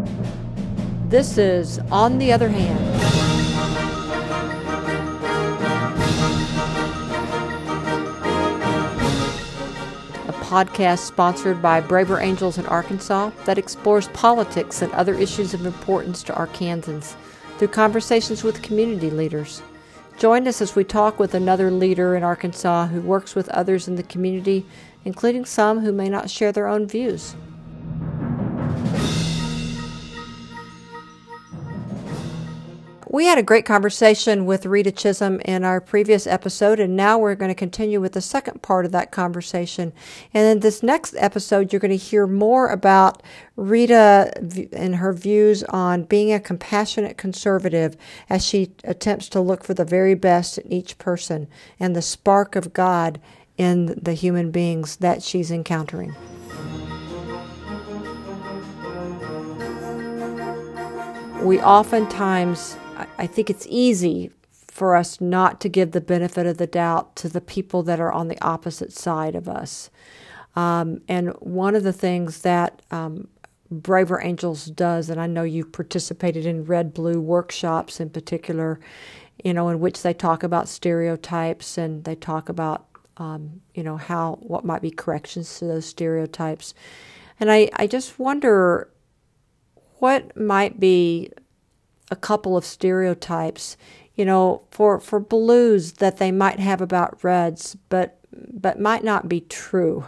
This is On the Other Hand, a podcast sponsored by Braver Angels in Arkansas that explores politics and other issues of importance to Arkansans through conversations with community leaders. Join us as we talk with another leader in Arkansas who works with others in the community, including some who may not share their own views. We had a great conversation with Rita Chisholm in our previous episode, and now we're going to continue with the second part of that conversation. And in this next episode, you're going to hear more about Rita and her views on being a compassionate conservative as she attempts to look for the very best in each person and the spark of God in the human beings that she's encountering. We oftentimes, I think it's easy for us not to give the benefit of the doubt to the people that are on the opposite side of us. And one of the things that Braver Angels does, and I know you've participated in Red Blue workshops in particular, in which they talk about stereotypes and they talk about, what might be corrections to those stereotypes. And I just wonder what might be a couple of stereotypes, for blues that they might have about reds, but might not be true,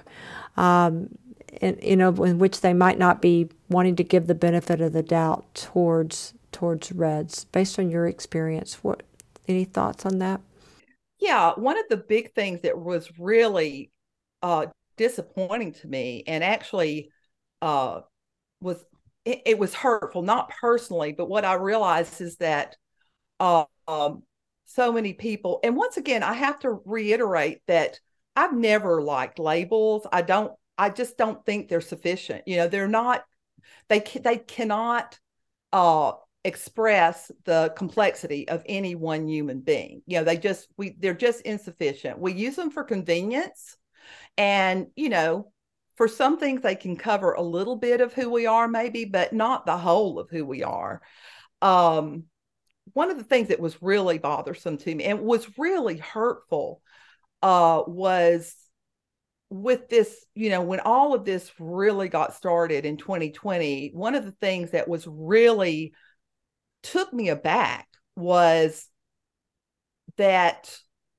in which they might not be wanting to give the benefit of the doubt towards reds. Based on your experience, any thoughts on that? Yeah, one of the big things that was really disappointing to me, and actually was it was hurtful, not personally, but what I realized is that uh, um, so many people, and once again, I have to reiterate that I've never liked labels. I just don't think they're sufficient. They're not. They cannot uh, express the complexity of any one human being. They're just insufficient. We use them for convenience, and for some things they can cover a little bit of who we are, maybe, but not the whole of who we are. Um, One of the things that was really bothersome to me and was really hurtful was with this, when all of this really got started in 2020, one of the things that was really took me aback was that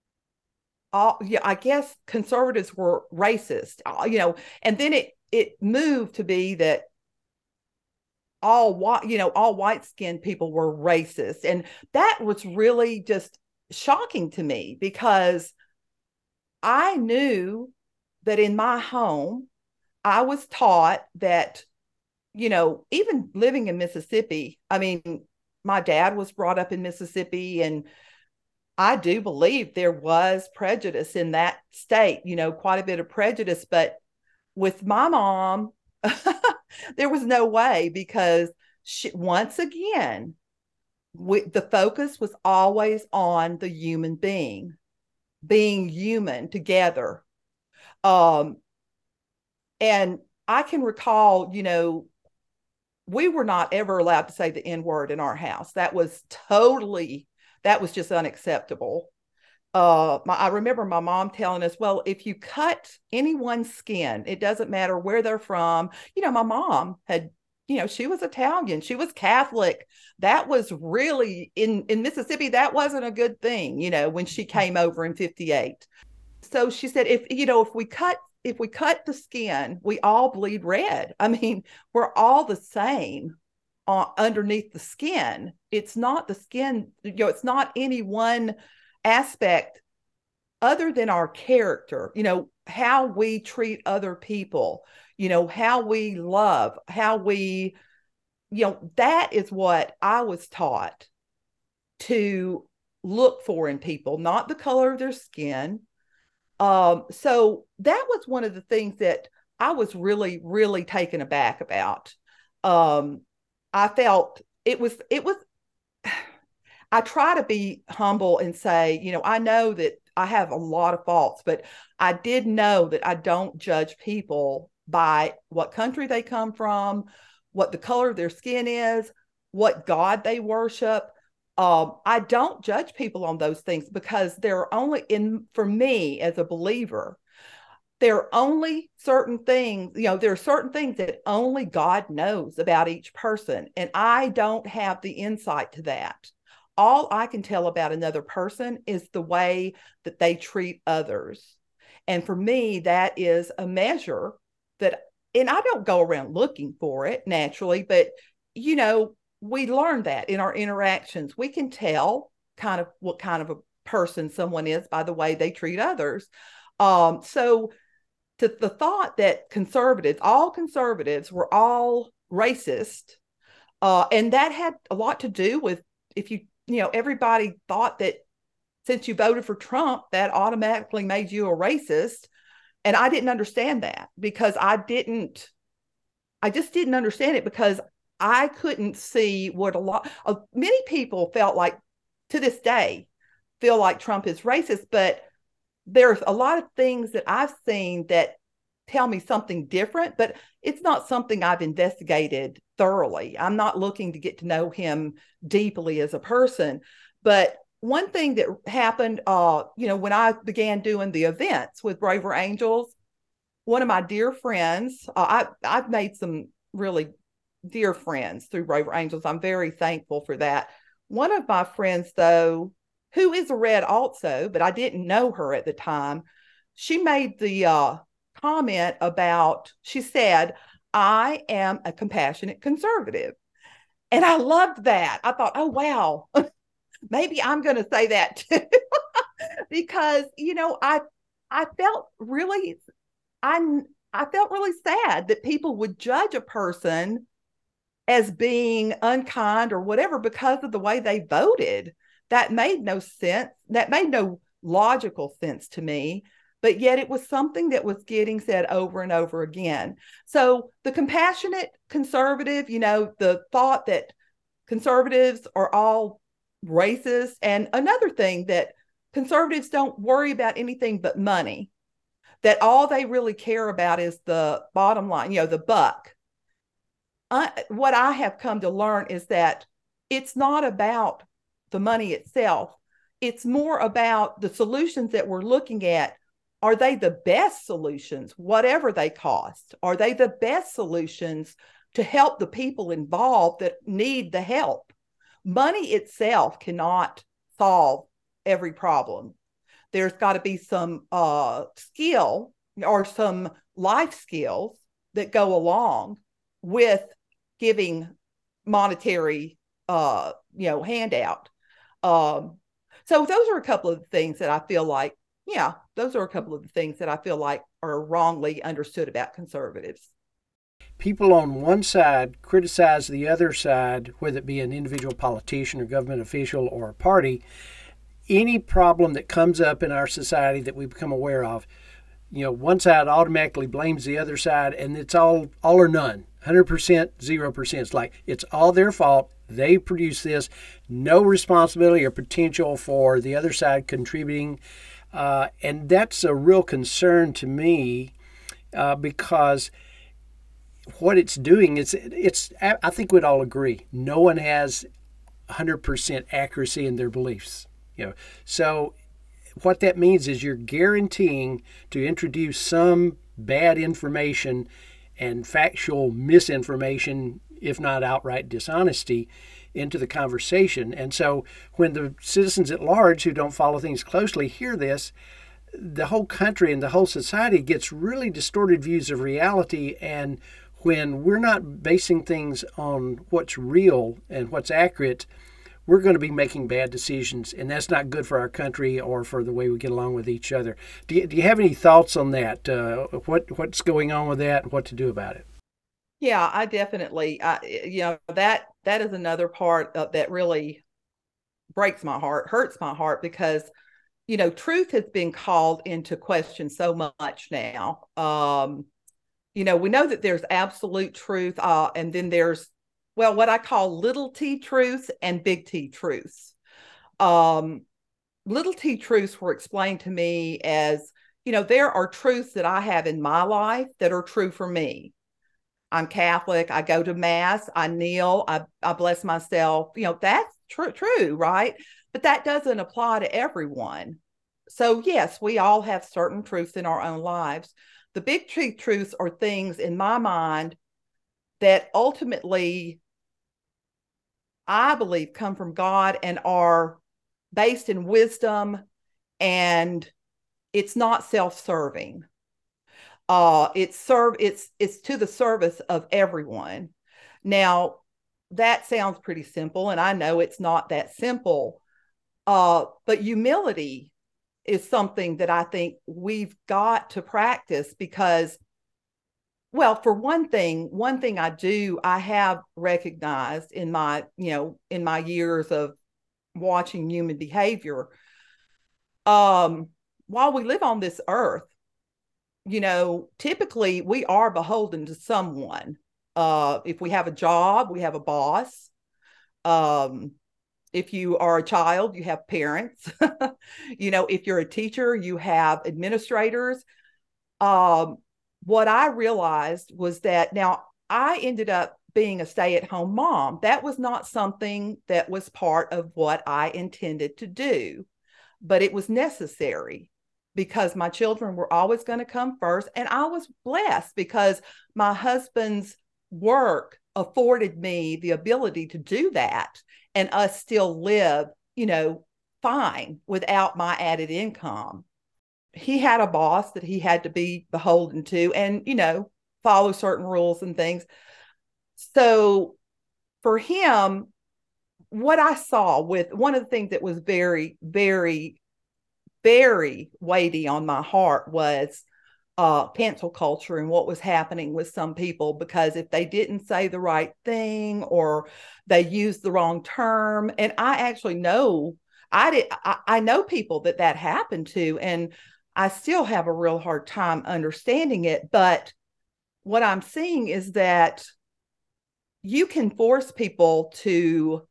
I guess conservatives were racist, and then it moved to be that all white skinned people were racist. And that was really just shocking to me because I knew that in my home, I was taught that, even living in Mississippi, I mean, my dad was brought up in Mississippi, and I do believe there was prejudice in that state, quite a bit of prejudice. But with my mom, there was no way because once again, the focus was always on the human being human together. Um, and I can recall, we were not ever allowed to say the N word in our house. That was just unacceptable. I remember my mom telling us, well, if you cut anyone's skin, it doesn't matter where they're from. My mom had, she was Italian, she was Catholic. That was really in Mississippi, that wasn't a good thing, when she came over in 58. So she said, if we cut the skin, we all bleed red. I mean, we're all the same underneath the skin. It's not the skin, it's not any one aspect other than our character, how we treat other people, how we love, how we, that is what I was taught to look for in people, not the color of their skin. So that was one of the things that I was really, really taken aback about. Um, I felt it was I try to be humble and say, I know that I have a lot of faults, but I did know that I don't judge people by what country they come from, what the color of their skin is, what God they worship. I don't judge people on those things because they're only for me as a believer, there are only certain things, there are certain things that only God knows about each person. And I don't have the insight to that. All I can tell about another person is the way that they treat others. And for me, that is a measure that, and I don't go around looking for it naturally, but, we learn that in our interactions. We can tell kind of what kind of a person someone is by the way they treat others. So to the thought that all conservatives were all racist, and that had a lot to do with if everybody thought that since you voted for Trump, that automatically made you a racist. And I didn't understand that because I just didn't understand it because I couldn't see what many people felt like to this day feel like Trump is racist, but there's a lot of things that I've seen that tell me something different, but it's not something I've investigated thoroughly. I'm not looking to get to know him deeply as a person. But one thing that happened, when I began doing the events with Braver Angels, one of my dear friends, I've made some really dear friends through Braver Angels. I'm very thankful for that. One of my friends, though, who is a Red also, but I didn't know her at the time, she made the comment she said, I am a compassionate conservative. And I loved that. I thought, oh, wow, maybe I'm going to say that too. Because, I felt really, I felt really sad that people would judge a person as being unkind or whatever because of the way they voted. That made no sense. That made no logical sense to me, but yet it was something that was getting said over and over again. So the compassionate conservative, the thought that conservatives are all racist. And another thing, that conservatives don't worry about anything but money, that all they really care about is the bottom line, the buck. What I have come to learn is that it's not about the money itself. It's more about the solutions that we're looking at. Are they the best solutions, whatever they cost? Are they the best solutions to help the people involved that need the help? Money itself cannot solve every problem. There's got to be some skill or some life skills that go along with giving monetary handout. So those are a couple of the things that I feel like, are wrongly understood about conservatives. People on one side criticize the other side, whether it be an individual politician or government official or a party. Any problem that comes up in our society that we become aware of, one side automatically blames the other side, and it's all or none, 100%, 0%. It's like it's all their fault. They produce this, no responsibility or potential for the other side contributing. And that's a real concern to me because what it's doing is I think we'd all agree, no one has 100% accuracy in their beliefs. So what that means is you're guaranteeing to introduce some bad information and factual misinformation, if not outright dishonesty, into the conversation. And so when the citizens at large who don't follow things closely hear this, the whole country and the whole society gets really distorted views of reality. And when we're not basing things on what's real and what's accurate, we're going to be making bad decisions, and that's not good for our country or for the way we get along with each other. Do you have any thoughts on that? What's going on with that and what to do about it? Yeah, I definitely, that is another part that really breaks my heart, hurts my heart, because, truth has been called into question so much now. We know that there's absolute truth, and then there's, what I call little t truths and big T truths. Little t truths were explained to me as, there are truths that I have in my life that are true for me. I'm Catholic. I go to mass. I kneel. I bless myself. That's true, right? But that doesn't apply to everyone. So yes, we all have certain truths in our own lives. The big truths are things in my mind that ultimately I believe come from God and are based in wisdom, and it's not self-serving. It's to the service of everyone. Now, that sounds pretty simple, and I know it's not that simple. But humility is something that I think we've got to practice because, well, for one thing I have recognized in my years of watching human behavior, while we live on this earth, typically we are beholden to someone. If we have a job, we have a boss. If you are a child, you have parents. If you're a teacher, you have administrators. What I realized was that now I ended up being a stay-at-home mom. That was not something that was part of what I intended to do, but it was necessary because my children were always going to come first. And I was blessed because my husband's work afforded me the ability to do that and us still live, fine without my added income. He had a boss that he had to be beholden to and, follow certain rules and things. So for him, what I saw with one of the things that was very, very, very weighty on my heart was cancel culture and what was happening with some people, because if they didn't say the right thing or they used the wrong term, and I actually know I know people that happened to, and I still have a real hard time understanding it. But what I'm seeing is that you can force people to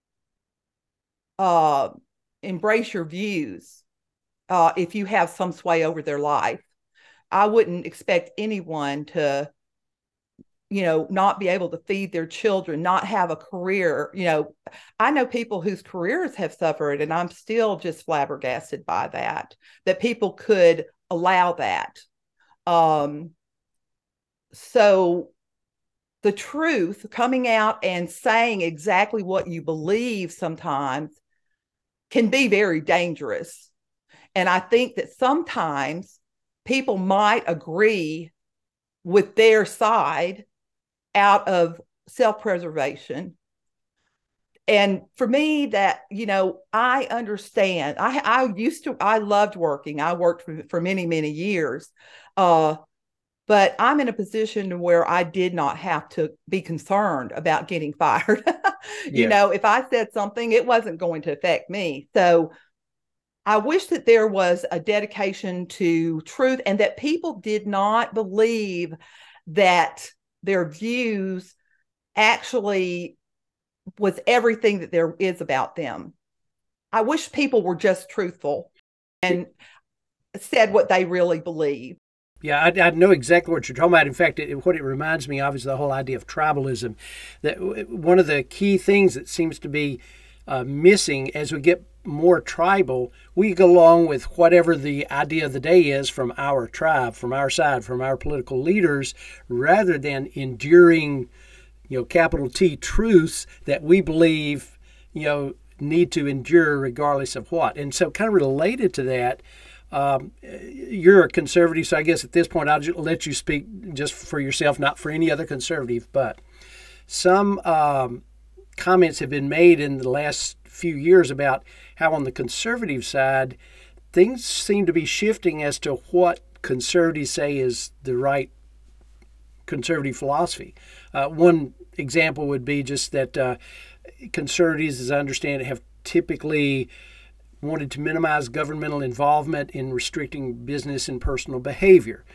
embrace your views if you have some sway over their life. I wouldn't expect anyone to, not be able to feed their children, not have a career. I know people whose careers have suffered, and I'm still just flabbergasted by that people could allow that. So the truth, coming out and saying exactly what you believe sometimes can be very dangerous. And I think that sometimes people might agree with their side out of self-preservation. And for me, that, I understand. I loved working. I worked for many, many years. But I'm in a position where I did not have to be concerned about getting fired. Yeah. If I said something, it wasn't going to affect me. So I wish that there was a dedication to truth and that people did not believe that their views actually was everything that there is about them. I wish people were just truthful and said what they really believe. Yeah, I know exactly what you're talking about. In fact, what it reminds me of is the whole idea of tribalism. That one of the key things that seems to be missing as we get more tribal, we go along with whatever the idea of the day is from our tribe, from our side, from our political leaders, rather than enduring, capital T truths that we believe, need to endure regardless of what. And so kind of related to that, you're a conservative, so I guess at this point I'll just let you speak just for yourself, not for any other conservative, but some comments have been made in the last few years about how on the conservative side, things seem to be shifting as to what conservatives say is the right conservative philosophy. One example would be just that conservatives, as I understand it, have typically wanted to minimize governmental involvement in restricting business and personal behavior.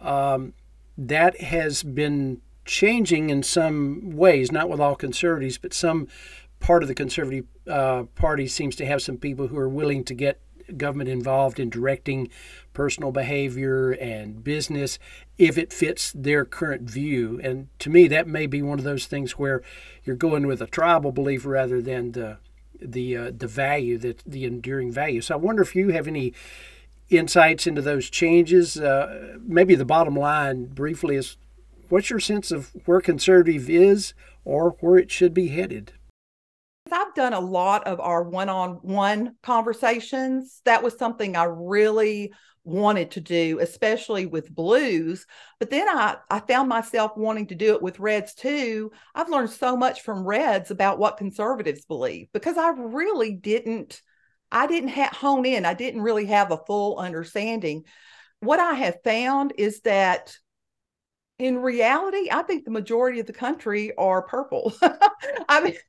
That has been changing in some ways, not with all conservatives, but some part of the conservative party seems to have some people who are willing to get government involved in directing personal behavior and business if it fits their current view. And to me, that may be one of those things where you're going with a tribal belief rather than the value, the enduring value. So I wonder if you have any insights into those changes. Maybe the bottom line briefly is, what's your sense of where conservative is or where it should be headed? I've done a lot of our one-on-one conversations. That was something I really wanted to do, especially with Blues. But then I found myself wanting to do it with Reds too. I've learned so much from Reds about what conservatives believe, because I really didn't hone in. I didn't really have a full understanding. What I have found is that in reality, I think the majority of the country are purple. I mean,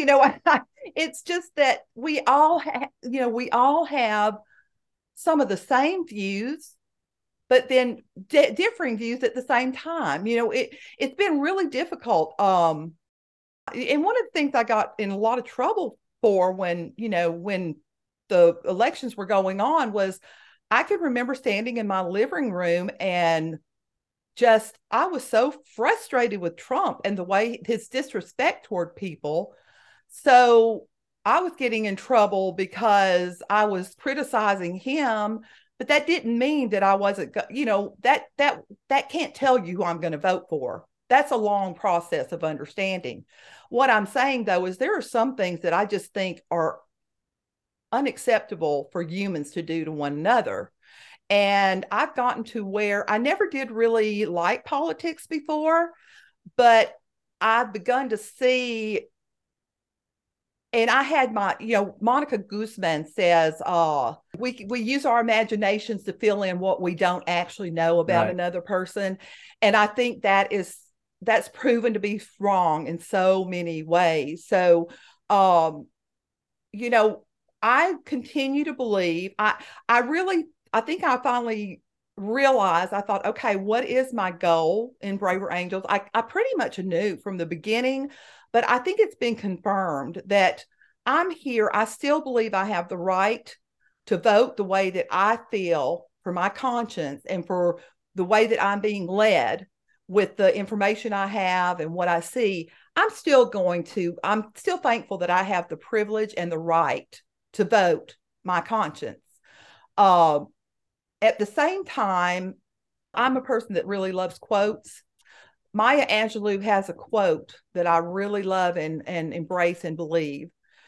it's just that we all have some of the same views, but then differing views at the same time. It's been really difficult. And one of the things I got in a lot of trouble for when the elections were going on was, I could remember standing in my living room and I was so frustrated with Trump and the way his disrespect toward people. So I was getting in trouble because I was criticizing him, but that didn't mean that I wasn't, that can't tell you who I'm going to vote for. That's a long process of understanding. What I'm saying though, is there are some things that I just think are unacceptable for humans to do to one another. And I've gotten to where I never did really like politics before, but I've begun to see, and I had Monica Guzman says, we use our imaginations to fill in what we don't actually know about another person. And I think that's proven to be wrong in so many ways. So, I continue to believe, I think I finally realized, I thought, okay, what is my goal in Braver Angels? I pretty much knew from the beginning, but I think it's been confirmed that I'm here. I still believe I have the right to vote the way that I feel for my conscience and for the way that I'm being led with the information I have and what I see. I'm still thankful that I have the privilege and the right to vote my conscience. At the same time, I'm a person that really loves quotes. Maya Angelou has a quote that I really love and embrace and believe.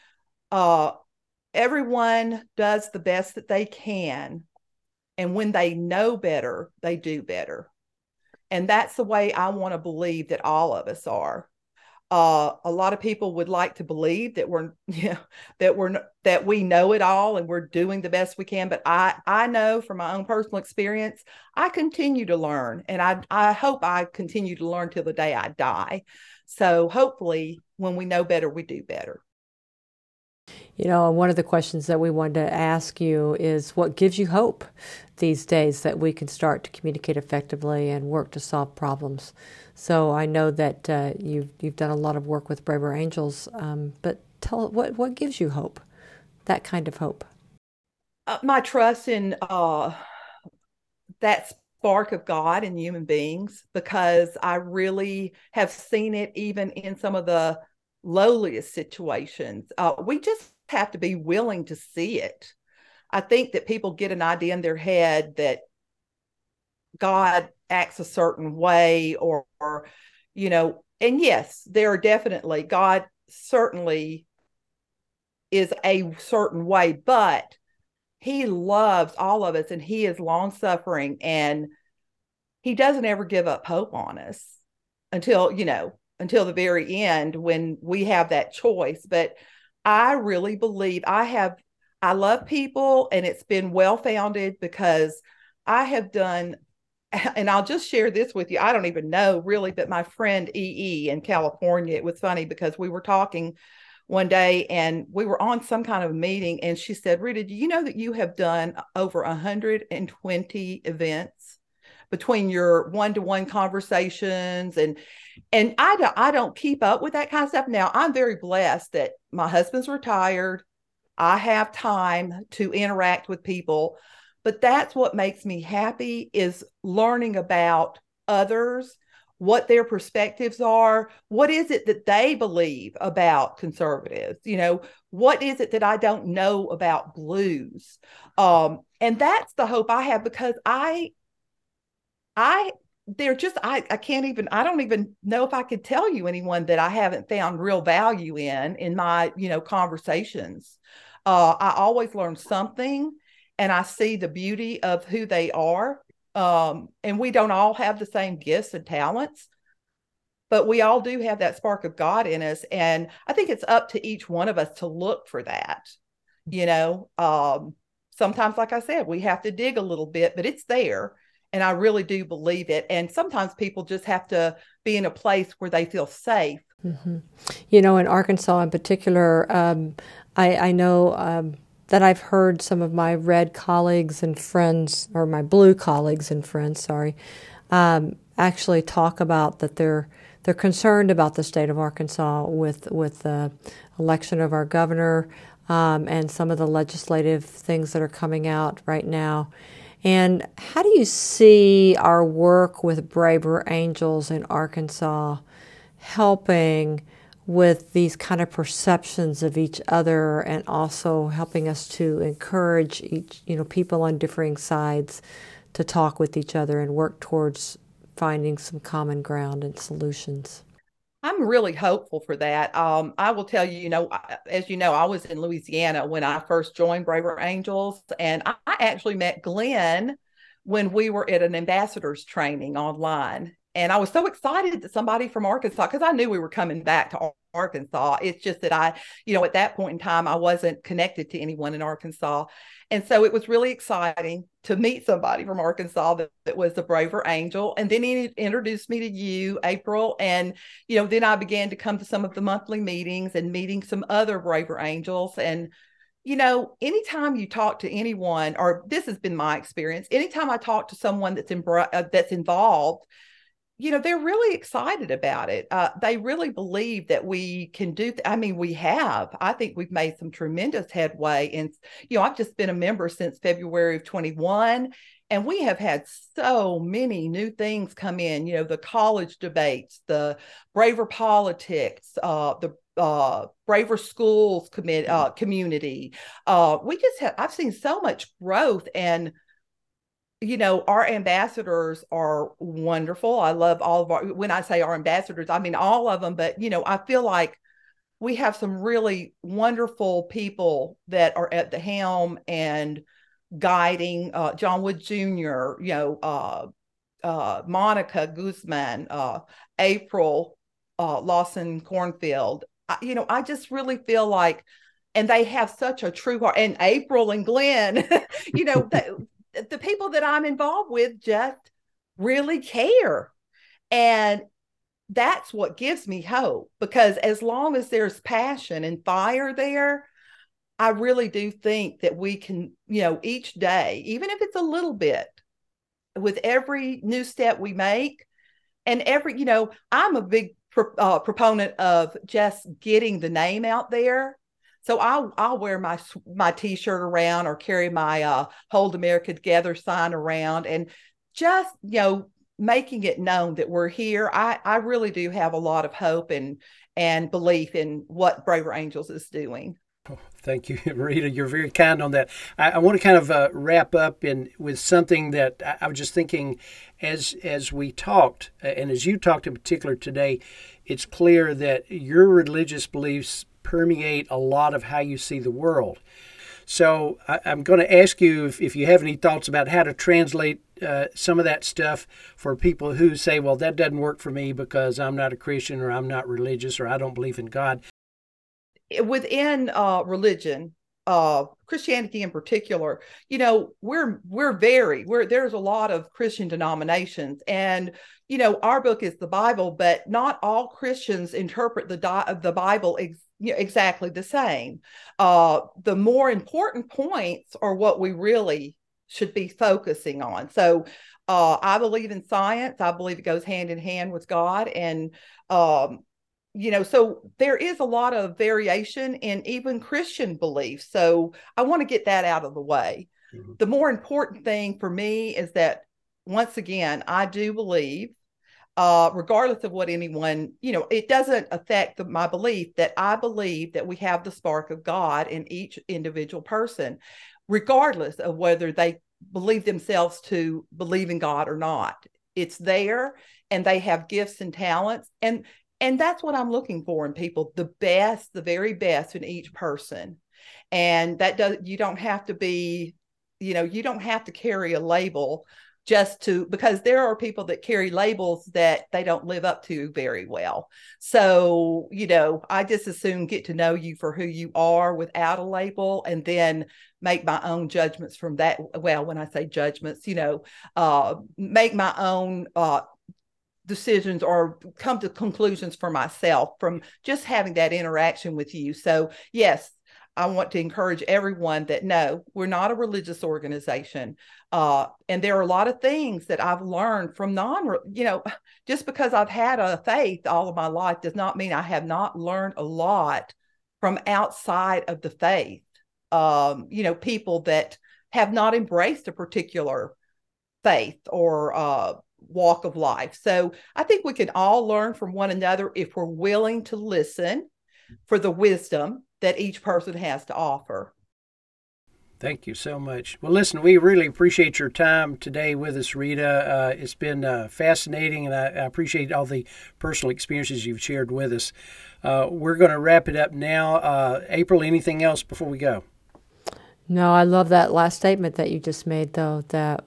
Everyone does the best that they can, and when they know better, they do better. And that's the way I want to believe that all of us are. A lot of people would like to believe that we know it all and we're doing the best we can. But I know from my own personal experience, I continue to learn, and I hope I continue to learn till the day I die. So hopefully, when we know better, we do better. One of the questions that we wanted to ask you is, what gives you hope these days that we can start to communicate effectively and work to solve problems? So I know that you've done a lot of work with Braver Angels, but tell what gives you hope, that kind of hope? My trust in that spark of God in human beings, because I really have seen it even in some of the lowliest situations. We just have to be willing to see it. I think that people get an idea in their head that God acts a certain way, or and yes, God certainly is a certain way, but he loves all of us, and he is long suffering, and he doesn't ever give up hope on us until the very end, when we have that choice. But I really believe I love people, and it's been well-founded, because I have done, and I'll just share this with you. I don't even know really, but my friend EE in California, it was funny because we were talking one day and we were on some kind of meeting, and she said, "Rita, do you know that you have done over 120 events between your one-to-one conversations?" And I don't keep up with that kind of stuff. Now, I'm very blessed that my husband's retired. I have time to interact with people. But that's what makes me happy, is learning about others, what their perspectives are, what is it that they believe about conservatives, what is it that I don't know about blues. And that's the hope I have, because I they're just I can't even, I don't even know if I could tell you anyone that I haven't found real value in my conversations. I always learn something, and I see the beauty of who they are. And we don't all have the same gifts and talents, but we all do have that spark of God in us, and I think it's up to each one of us to look for that. you know Sometimes, like I said, we have to dig a little bit, but it's there, and I really do believe it. And sometimes people just have to be in a place where they feel safe. Mm-hmm. In Arkansas in particular, I know that I've heard some of my red colleagues and friends, or my blue colleagues and friends, sorry, actually talk about that they're concerned about the state of Arkansas with the election of our governor, and some of the legislative things that are coming out right now. And how do you see our work with Braver Angels in Arkansas helping with these kind of perceptions of each other, and also helping us to encourage people on differing sides to talk with each other and work towards finding some common ground and solutions? I'm really hopeful for that. I will tell you, as you know, I was in Louisiana when I first joined Braver Angels, and I actually met Glenn when we were at an ambassador's training online. And I was so excited that somebody from Arkansas, because I knew we were coming back to Arkansas. It's just that at that point in time, I wasn't connected to anyone in Arkansas. And so it was really exciting to meet somebody from Arkansas that was a Braver Angel. And then he introduced me to you, April. And, then I began to come to some of the monthly meetings and meeting some other Braver Angels. And, anytime you talk to anyone, or this has been my experience, anytime I talk to someone that's involved, they're really excited about it. They really believe that we can do. I think we've made some tremendous headway. And, I've just been a member since February of 21, and we have had so many new things come in, the college debates, the Braver Politics, the Braver Schools community. I've seen so much growth, and our ambassadors are wonderful. I love all of when I say our ambassadors, I mean all of them, but I feel like we have some really wonderful people that are at the helm and guiding. John Wood Jr., Monica Guzman, April Lawson Cornfield. I just really feel like, and they have such a true heart. And April and Glenn, the people that I'm involved with just really care. And that's what gives me hope, because as long as there's passion and fire there, I really do think that we can, each day, even if it's a little bit, with every new step we make, and I'm a big proponent of just getting the name out there. So I'll wear my T-shirt around, or carry my Hold America Together sign around, and just making it known that we're here. I really do have a lot of hope and belief in what Braver Angels is doing. Oh, thank you, Rita. You're very kind on that. I want to kind of wrap up with something that I was just thinking as we talked, and as you talked in particular today. It's clear that your religious beliefs permeate a lot of how you see the world. So I'm going to ask you if you have any thoughts about how to translate some of that stuff for people who say, well, that doesn't work for me because I'm not a Christian, or I'm not religious, or I don't believe in God. Within religion, Christianity in particular, there's a lot of Christian denominations, and our book is the Bible, but not all Christians interpret the Bible exactly the same. The more important points are what we really should be focusing on. So I believe in science. I believe it goes hand in hand with God, and so there is a lot of variation in even Christian beliefs. So I want to get that out of the way. Mm-hmm. The more important thing for me is that, once again, I do believe, regardless of what anyone, it doesn't affect my belief that I believe that we have the spark of God in each individual person, regardless of whether they believe themselves to believe in God or not. It's there, and they have gifts and talents. And that's what I'm looking for in people, the best, the very best in each person. And you don't have to be, you don't have to carry a label because there are people that carry labels that they don't live up to very well. So, I just as soon get to know you for who you are without a label, and then make my own judgments from that. Well, when I say judgments, make my own decisions or come to conclusions for myself from just having that interaction with you. So yes, I want to encourage everyone that no, we're not a religious organization. And there are a lot of things that I've learned from just because I've had a faith all of my life does not mean I have not learned a lot from outside of the faith. People that have not embraced a particular faith or walk of life. So I think we can all learn from one another if we're willing to listen for the wisdom that each person has to offer. Thank you so much. Well, listen, we really appreciate your time today with us, Rita. It's been fascinating, and I appreciate all the personal experiences you've shared with us. We're going to wrap it up now. April, anything else before we go? No, I love that last statement that you just made, though, that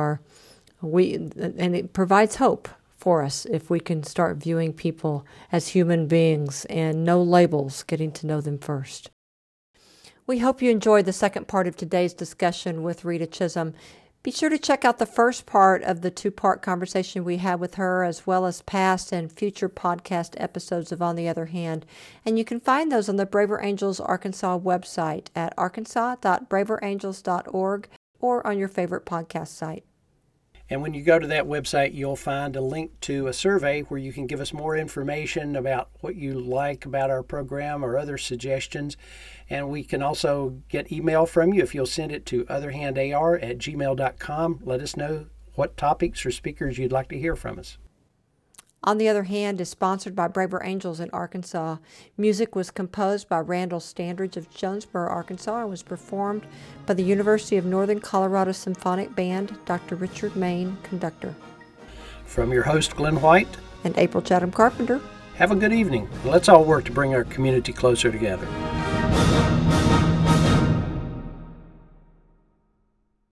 and it provides hope for us if we can start viewing people as human beings and no labels, getting to know them first. We hope you enjoyed the second part of today's discussion with Rita Chisholm. Be sure to check out the first part of the two-part conversation we had with her, as well as past and future podcast episodes of On the Other Hand. And you can find those on the Braver Angels Arkansas website at arkansas.braverangels.org or on your favorite podcast site. And when you go to that website, you'll find a link to a survey where you can give us more information about what you like about our program or other suggestions. And we can also get email from you if you'll send it to otherhandar@gmail.com. Let us know what topics or speakers you'd like to hear from us. On the Other Hand is sponsored by Braver Angels in Arkansas. Music was composed by Randall Standridge of Jonesboro, Arkansas, and was performed by the University of Northern Colorado Symphonic Band, Dr. Richard Main, conductor. From your host, Glenn White. And April Chatham Carpenter. Have a good evening. Let's all work to bring our community closer together.